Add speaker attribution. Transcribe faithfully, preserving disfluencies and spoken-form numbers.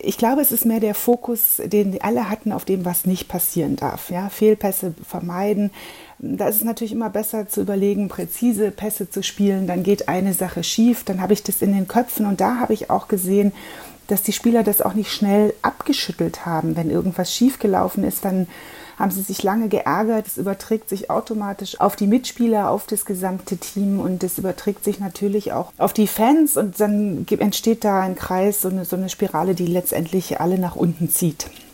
Speaker 1: Ich glaube, es ist mehr der Fokus, den alle hatten auf dem, was nicht passieren darf. Ja, Fehlpässe vermeiden. Da ist es natürlich immer besser zu überlegen, präzise Pässe zu spielen. Dann geht eine Sache schief, dann habe ich das in den Köpfen. Und da habe ich auch gesehen, dass die Spieler das auch nicht schnell abgeschüttelt haben. Wenn irgendwas schiefgelaufen ist, dann haben sie sich lange geärgert. Es überträgt sich automatisch auf die Mitspieler, auf das gesamte Team und es überträgt sich natürlich auch auf die Fans und dann entsteht da ein Kreis, so eine, so eine Spirale, die letztendlich alle nach unten zieht.